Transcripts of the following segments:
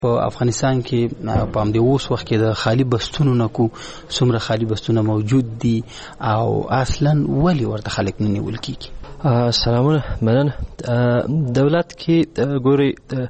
په افغانستان کې په همدې اوس وخت کې د خالی بستونو نه کو څومره خالی بستونه موجود دي او اصلا ولی ورته خلک نه نیول کیږي؟ سلامونه، مننه. دولت کې ګوري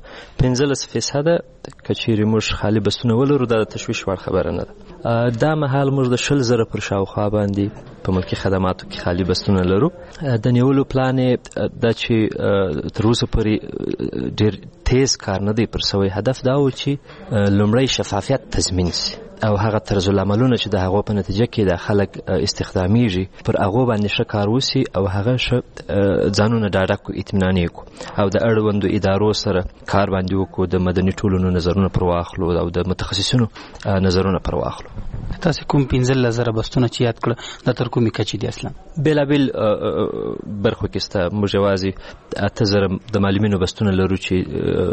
15% کچېرې موږ خالی بستونه ولرو، دا د تشویش وړ خبره نه ده. دا مهال موږ د 100,000 پر شاوخوا باندې په ملکي خدماتو کې خالی بستونه لرو. د نیولو پلان دا چې تر اوسه پورې ډېر تیز کار نه دی پر سوی. هدف دا و چې لومړی شفافیت تضمین شي او هغه طرز العملونه چې د هغو په نتیجه کې د خلک استخدامیږي پر هغو باندې ښه کار وسي او هغه ښه ځانونه ډاډه کړو، اطمینان یې کړو او د اړوندو ادارو سره کار باندې وکړو، د مدني ټولنو نظرونه پر واخلو او د متخصصینو نظرونه پر واخلو. تاسو کوم 15,000 بستونه چې یاد کړه دا تر کومې کچې دي؟ اصلا بېلابېل برخو کې سته. موږ یوازې 8,000 د معلمینو بستونه لرو چې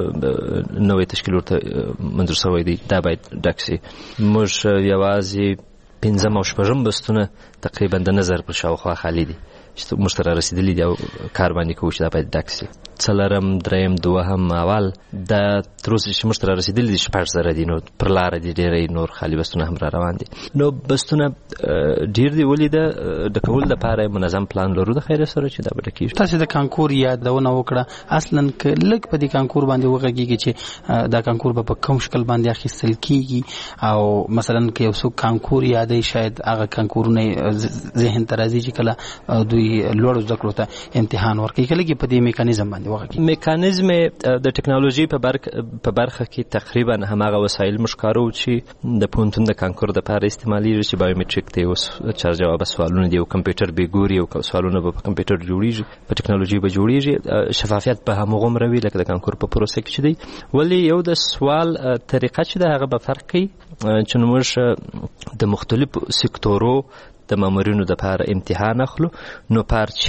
نوی تشکیل ورته منظور شوی دی، دا باید ډک شي. موږ یوازې 5 او 6 بستونه تقریبا د نظر پر شاوخوا خالی دي چې موږ ته رسیدلي دي او کار باندې کوو چې دا باید ډک شي. 4 3 2 اول دا تر اوسه چې موږ ته رسیدلي دي 6,000 دي، نو پر لاره دي ډېری نور خالی بستونه هم را روان دي. نو بستونه ډېر دي، ولې د کول لپاره منظم پلان لرو د خیر سره چې دا به ډکېږي. تاسو د کانکور یادونه وکړه، اصلا که لږ په دې کانکور باندې وغږیږي چې دا کانکور به په کوم شکل باندې اخیستل کیږي او مثلا که یو څوک کانکور یادوي شاید هغه کانکورونه ذهن ته راځي چې کله دوی لوړو زده کړو ته امتحان ورکوي، کله کې په دې میکانیزم باندې وغږیږي. میکانیزم د ټکنالوژي په برخه کې تقریبا هماغه وسایل موږ کاروو چې د پوهنتون د کانکور دپاره استعمالیږي، چې بایومټریک دی، اوس چار جواب سوالونه دي او کمپیوټر به ګوري او سوالونه به په کمپیوټر جوړیږي، په ټکنالوژي به جوړیږي. شفافیت به همغومره وي لکه د کانکور په پروسه کې چې دی. ولې یو د سوال طریقه چې ده هغه به فرق کوي، چې موږ د مختلفو سکتورو د مامورینو دپاره امتحان اخلو، نو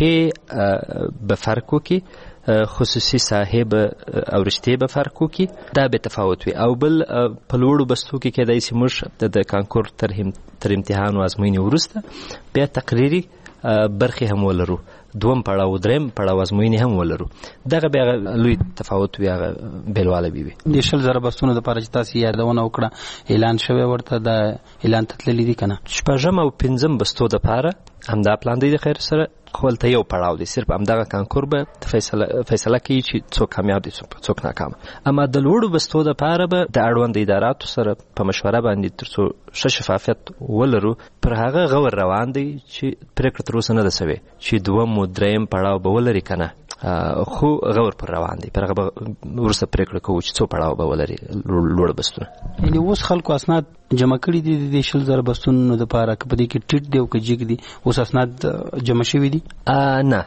پارچې به فرق وکړي، خصوصي صاحب او رشتې به فرق وکړي، دا به تفاوت وي. او بل په لوړو بستو کې کېدای شي موږ د کانکور تر امتحان او ازموینې وروسته بیا تقریري برخې هم ولرو، دوم پړاو دریم پړاو ازموینې هم ولرو. دغه بیا لوی تفاوت وي، هغه بېلواله وي. د 100,000 بستونو دپاره چې تاسو یادونه وکړه اعلان شوی، ورته د اعلان ته تللی دي که نه؟ 6 او 5 بستو دپاره همدا پلان دی د خیر سره، خو هلته یو پړاو دی، صرف همدغه کانکور به فیصله کوي چې څوک کامیاب دي څوک ناکام. اما د لوړو بستو دپاره به د اړوند اداراتو سره په مشوره باندې تر څو ښه شفافیت ولرو پر هغه غور روان دی چې پرېکړه تر اوسه نه ده سوې چې دوم او دریم پړاو به ولري که نه، خو غور پر روان دی. پر هغه به وروسته پرېکړه کوو چې څو پړاو به ولري لوړ بستونه. یعنې اوس خلکو اسناد جمع کړي دي د 100,000 بستونو دپاره، که په دې کې ټیټ دی او که جګ دي، اوس اسناد جمع شوي دي؟ نه،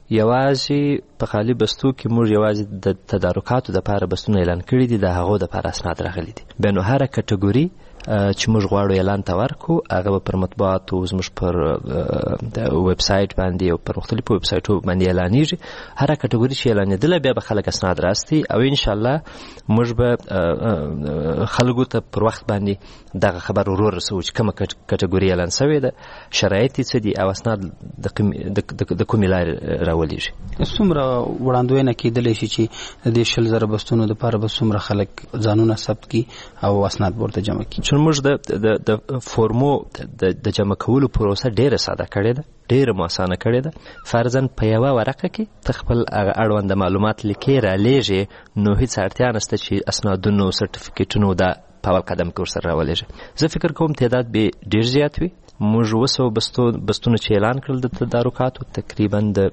یوازې په خالی بستو کې موږ یوازې د تدارکاتو دپاره بستونه اعلان کړي دي، د هغو دپاره اسناد راغلي دي. بیا نو هره کټګوري چې موږ غواړو اعلان ته ورکړو هغه به پر مطبوعاتو زموږ پر ویب سایټ باندې او پر مختلفو ویب سایټو باندې اعلانېږي. هره کټګوري چې اعلانېدله بیا به خلک اسناد راستي او انشاءالله موږ به خلکو ته پر وخت باندې دغه خبر ورور رسوو چې کومه کټګوري اعلان سوې ده، شرایط یې څه دي او اسناد د کومې لارې راولېږي. څومره وړاندوینه کېدلی شي چې د 100,000 بستونو دپاره به څومره خلک ځانونه ثبت کړي او اسناد به ورته جمع کړي؟ موږ د فورمو د جمع کولو پروسه ډیره ساده کړې ده، ډیره مو اسانه کړې ده. فرضاً په یوه ورقه کې ته خپل هغه اړوند معلومات لیکې رالیږې، نو هیڅ اړتیا نشته چې اسنادونو سرټیفیکیټونو دا په اول قدم کې ورسره راولېږې. زه فکر کوم تعداد به ډیر زیات وي. موږ 200 بستونه چې اعلان کړل د تدارکاتو تقریبا د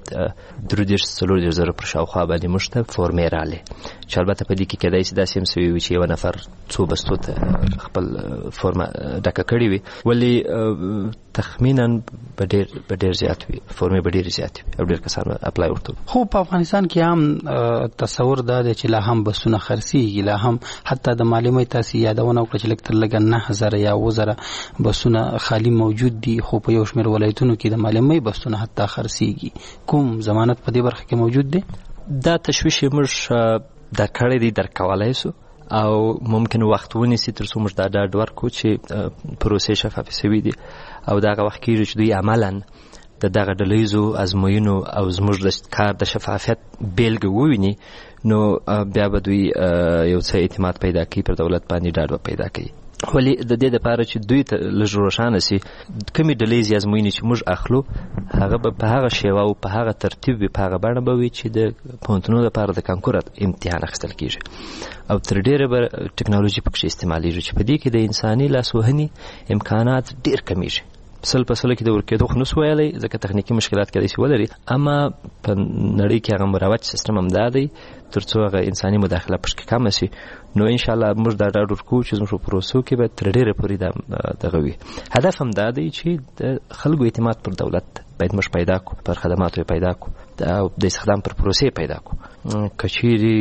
3-4 پر شاوخوا باندې موږ ته فورمې رالې، چې البته په دې کې کېدای شي داسې هم سوي وي چې یو نفر څو بستو ته خپل فورمه ډکه کړې وي، ولې تخمینا به ډېر زیات وي، فورمې به ډېرې زیات وي او ډېر کسان اپلای ورته. خو په افغانستان کې هم تصور دا دی چې لا هم بستونه خرڅېږي، لا هم حتی د معلمۍ تاسې یادونه وکړه چې لږ تر لږه 9,000 یا 10,000 بستونه خالي موجود دي، خو په یو شمېر ولایتونو کې د معلمۍ بستونه حتی خرڅېږي. کوم ضمانت په دې برخه کې موجود دی؟ دا تشویش یې موږ در کړی دی، در کولی سو او ممکن وخت ونیسي تر څو موږ دا ډاډ ورکړو چې پروسې شفافې سوي دي او دغه وخت کېږي چې دوی عملاً د دغه ډلهیزو ازموینو او زموږ د کار د شفافیت بیلګه وویني، نو بیا به دوی یو څه اعتماد پیدا کوي پر دولت باندې ډاډ به پیدا کوي. ولی د دې لپاره چې دوی ته لږ روښانه سي کومې ډلې ازموینې چې موږ اخلو هغه به په هغه شیوه او په هغه ترتیب وي، په هغه بڼه به وي چې د پوهنتونونو لپاره د کانکور امتحان اخیستل کیږي او تر ډېره به ټکنالوژي پکښې استعمالیږي چې په دې کې د انساني لاسوهنې امکانات ډېر کمیږي. 100% کې د ورکېدو خو نسو ویلی ځکه تخنیکي مشکلات کېدای شي ولري، اما په نړۍ کې هغه مروج سیستم همدا دی تر څو هغه انساني مداخله پکښې کمه شي. نو انشاءالله موږ دا ډاډ ورکوو چې زموږ په پروسو کې به تر ډېره پورې دغه وي. هدف همدا دی چې د خلکو اعتماد پر دولت باید موږ پیدا کړو، پر خدماتو یې پیدا کړو او د استخدام پر پروسې پیدا کړو. که چیرې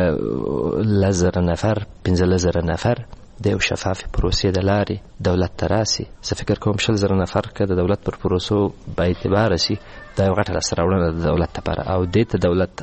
10,000 نفر 15,000 نفر د یو شفافې پروسې د لارې دولت ته راسي، زه فکر کوم 20,000 نفر که د دولت پر پروسو با اعتباره سي دا یو غټه لاسته راوړنه د دولت لپاره او دې ته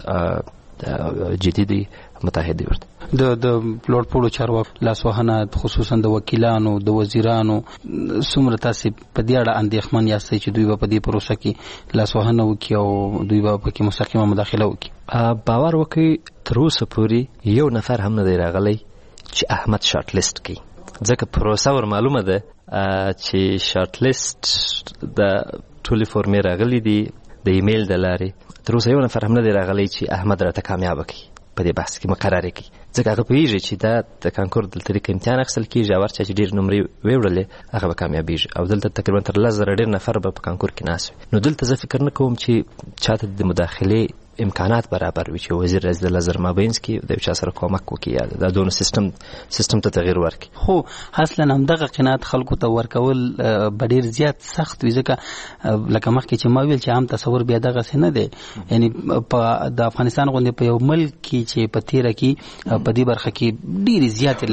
دولت جدي دی متحد دی ورته. د لوړ پوړو چارواکو لاسوهنه خصوصا د وکیلانو د وزیرانو څومره تاسې په دې اړه اندېښمن یاستئ چې دوی به په دې پروسه کې لاسوهنه وکړي او دوی به پکې مستقیمه مداخله وکړي؟ باور وکړئ تر اوسه پورې یو نفر هم نه دی راغلی چې احمد شارټ لیست کوي، ځکه پروسه ور معلومه ده چې شارټ لیست د ټولې فورمې راغلي دي د ایمیل د لارې. تر اوسه یو نفر هم نه دی راغلی چې احمد راته کامیابه کړي په دې بحث کې مقرره کړي، ځکه هغه پوهېږي چې دا د کانکور د طریقې امتحان اخیستل کېږي او هر چا چې ډېر نمرې ویوړلې هغه به کامیابېږي او دلته تقریبا تر 10,000 ډېر نفر به په کانکور کې ناست وي. نو دلته زه فکر نه کوم چې چاته د مداخلې امکانات برابر وي چې وزیر راځي د 10,000 مابینځ کې د یو چا سره کومک وکړي یا دا دونه سیستم ته تغییر ورکړي. خو اصلا همدغه قناعت خلکو ته ورکول به ډېر زیات سخت وي، ځکه لکه مخکې چې ما ویل چې عام تصور بیا دغسې نه دی. یعنی د افغانستان غوندې په یو ملک کې چې په تېره کې په دې برخه کې ډېرې زیاتې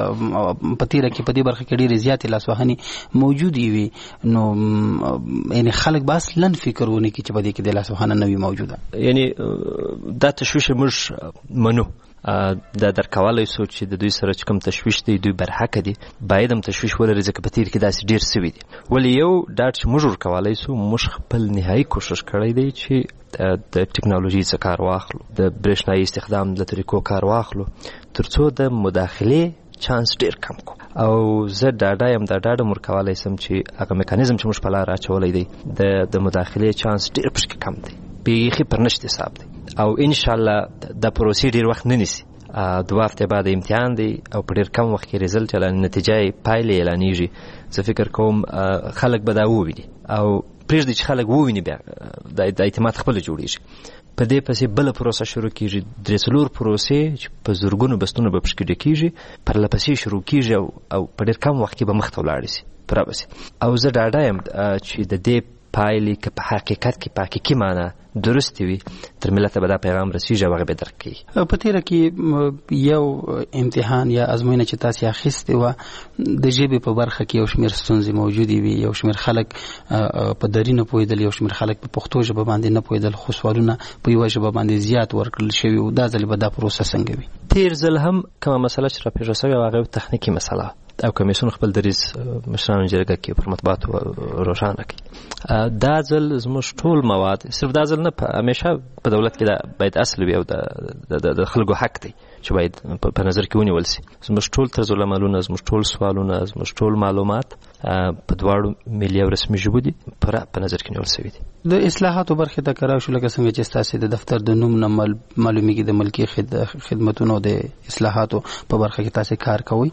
ډېرې زیاتې لاسوهنې موجودې وي، نو یعنی خلک به اصلا فکر ونه کړي چې په دې کې د لاسوهنه نه وي موجوده. یعنی دا تشویش موږ منو، دا درکولی سو چې د دوی سره چې کوم تشویش دی دوی برحقه دي، باید هم تشویش ولري ځکه په تیر کې داسې ډېر سوي دي. ولې یو ډاډ چې موږ ورکولی سو موږ خپل نهایي کوشش کړی دی چې د ټکنالوژي څخه کار واخلو، د برېښنایي استخدام د طریقو کار واخلو تر څو د مداخلې چانس ډېر کم کو. او زه ډاډه یم دا ډاډ هم ورکولی سم چې هغه میکانیزم چې موږ په لاره اچولی دی د مداخلې چانس ډېر پشکې کم دی، بیخي پر نشت حساب دی او انشاءالله د پروسې ډېر وخت نه نیسي. 2 هفتې بعد امتحان دی او په ډېر کم وخت کې رزلټ نتیجه یې پایلې اعلانېږي. زه فکر کوم خلک به دا وویني او پرېږدي چې خلک وویني بیا د اعتماد خپله جوړېږي. په دې پسې بله پروسه شروع کېږي، 3-4 پروسې چې په زرګونو بستونه به پشکې ډکېږي پرله پسې شروع کېږي او په ډېر کم وخت کې به مخ ته ولاړې شي پوره به شي. او زه ډاډه یم چې د دې پایلې که په حقیقت کې په حقیقي معنا درستې وي تر ملته به دا پیغام رسیږي او هغه به درک کوي. په تېره کې یو امتحان یا ازموینه چې تاسې اخیستې وه د ژبې په برخه کې یو شمېر ستونزې موجودې وي، یو شمېر خلک په دري نه پوهېدل، یو شمېر خلک په پښتو ژبه باندې نه پوهېدل، خو سوالونه په یوه ژبه باندې زیات ورکړل شوي وو. دا ځل به دا پروسه څنګه وي؟ تېر ځل هم کومه مسله چې راپېښه شوې وه هغه یو تخنیکي مسله او کمیسیون خپل دریځ مشرانو جرګه کې پر مطبوعاتو روښانه کړي. دا ځل زموږ ټول مواد، صرف دا ځل نه، همیشه په دولت کې دا باید اصل وي او د خلکو حق دی چې باید په نظر کې ونیول شي. زموږ ټول طرزالعملونه، زموږ ټول سوالونه، زموږ ټول معلومات په 2 ملي او رسمي ژبو دي په نظر کې نیول شوي دي. د اصلاحاتو برخې ته که راشو، لکه څنګه چې ستاسې د دفتر د نوم نه معلومیږي د ملکي خدمتونو د اصلاحاتو په برخه کې تاسې کار کوئ،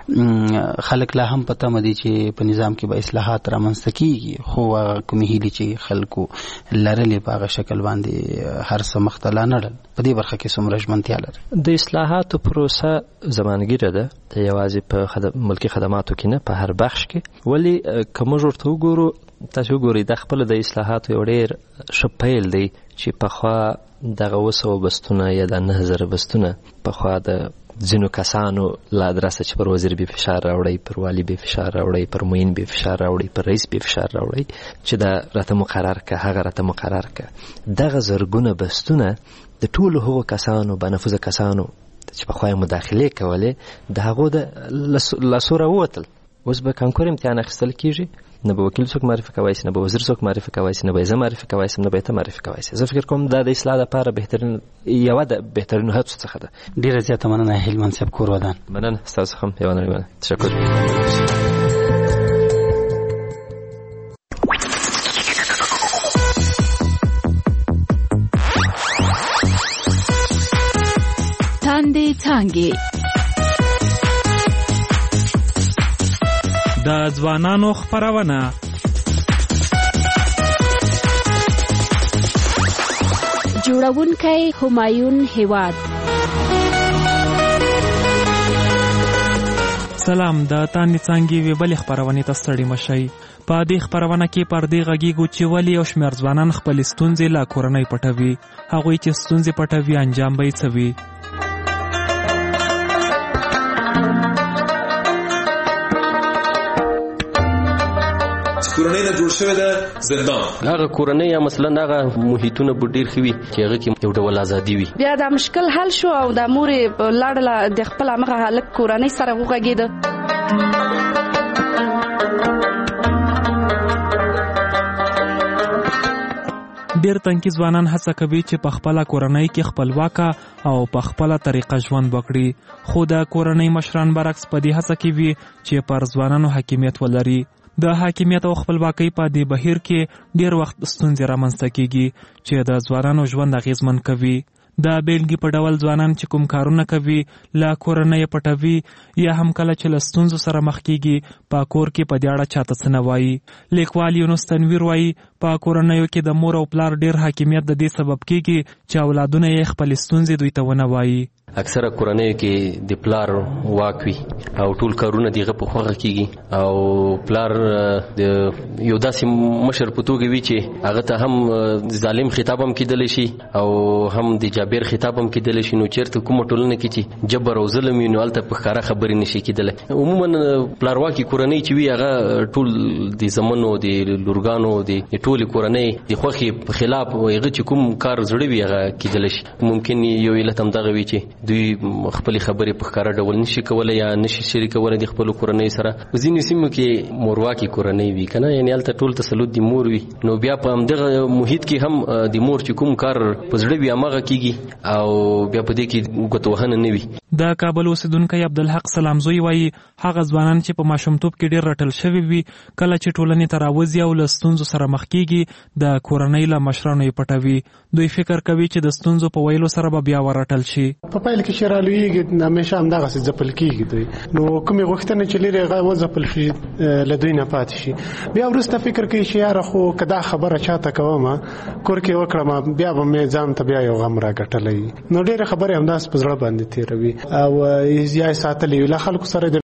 خلک لا هم په تمه دي چې په نظام کې به اصلاحات رامنځته کېږي، خو هغه کومې هیلې چې خلکو لرلې په هغه شکل باندې هر څه مخ ته لا نه ړل. په دې برخه کې څومره ژمنتیا لري؟ د اصلاحاتو پروسه زمانګیره ده، یوازې په ملکي خدماتو کې نه، په هر بخش کې. ولی که موږ ورته وګورو، تاسو وګورئ دا خپله د اصلاحاتو یو ډېر ښه پیل دی چې پخوا دغه 200 بستونه یا د 9,000 بستونه پخوا د ځینو کسانو له ادرسه چې پر وزیر به فشار راوړی، پر والی به فشار راوړی، پر معین به فشار راوړی، پر رئیس به فشار راوړی چې دا راته مقرر که، هغه راته مقرر که. دغه زرګونه بستونه د ټولو هغو کسانو با نفوذه کسانو چې پخوا یې مداخلې کولې د هغو د لاسو راووتل. اوس به کانکور امتحان اخیستل کېږي، نه به وکیل څوک معرفي کوای شي، نه به وزیر څوک معرفي کوای شي، نه به زه معرفي کوای شم، نه به ته معرفي کوای شي. زه فکر کوم دا د اصلاح لپاره یوه د بهترینو هڅو څخه ده. ډیره زیاته مننه هلمند صاحب کور ودان. مننه ستاسو هم یوه نړۍ مننه. تشکر. تاندې څانګې د ځوانانو خپرونه. جوړونکی همایون هیواد. سلام، د تاندې څانګې وی بلې خپرونې ته ستړي مشئ. په دې خپرونه کې پر دې غږیږو چې ولې یو شمېر ځوانان خپلې ستونزې له کورنۍ پټوي. هغوی چې ستونزې پټوي انجام به یې څه وي؟ کورنۍ نه جوړ شوی د زندان، هغه کورنۍ یا مثلا هغه محیطونه به ډېر ښه وي چې هغه کې یو ډول ازادي وي. بیا دا مشکل حل شو او د مورې لاړله د خپل همغه هلک کورنۍ سره وغږېده. ډېر تنکي ځوانان هڅه کوي چې په خپله کورنۍ کې خپلواکه او په خپله طریقه ژوند وکړي، خو د کورنۍ مشران برعکس په دې هڅه کې وي چې پر ځوانانو حاکمیت ولري. د حاکمیت او خپلواکۍ په دې بهیر کې ډېر وخت ستونزې رامنځته کیږي چې د ځوانانو ژوند اغېزمن کوي. د بیلګې په ډول ځوانان چې کوم کارونه کوي له کورنۍ پټوي یا هم کله چې له ستونزو سره مخ کیږي په کور کې په دې اړه چاته څه نه وایي. لیکوال یونس تنویر وایي په کورنیو کې د مور او پلار ډېر حاکمیت د دې سبب کیږي چې اولادونه یې خپلې ستونزې دوی ته ونه وایي. اکثره کورنیو کې د پلار واک وي او ټول کارونه دغه په خوښه کیږي او پلار د یو داسې مشر په توګه وي چې هغه ته هم ظالم خطاب هم کېدلی شي او هم د جابر خطاب هم کېدلی شي. نو چېرته کومه ټولنه کې چې جبر او ظلم وي نو هلته په ښکاره خبرې نشي کېدلی. عموما پلارواکي کورنۍ چې وي هغه ټول د زمنو د لورګانو د ټولې کورنۍ د خوښې په خلاف هغه چې کوم کار زړه وي هغه کېدلی شي. ممکن یو علت هم دغه وي چې دوی خپل خبرې په ښکاره ډول نشي کولای یا نشي شریکولی د خپل کورنۍ سره. ځینې سیمو کې مورواکي کورنۍ وي کنه، یعنی هلته ټول تسلط د مور وي. نو بیا په همدغه محیط کې هم د مور چې کوم کار په زړه وي هماغه کیږي او بیا په دې کې ګوتوهنه نه وي. د کابل اوسیدونکی عبدالحق سلامزوی وایي هغه ځوانان چې په ماشومتوب کې ډېر رټل شوي وي کله چې ټولنې ته راوځي او له ستونزو سره مخ کیږي د کورنۍ له مشرانو یې پټوي. دوی فکر کوي چې د ستونزو په ویلو سره به بیا ورټل شي. په پیل کې چې رالویږي همیشه همدغسې ځپل کېږي دوی، نو کومې غوښتنې چې لري هغه وځپل شي له دوی نه پاتې شي. بیا وروسته فکر کوي چې یاره خو که دا خبره چاته کوم کور کې وکړم بیا به مې ځان ته بیا یو غم راګټلی. نو ډېرې خبرې همداسې په زړه باندې تېروي او یا یې ساتلې وي له خلکو سره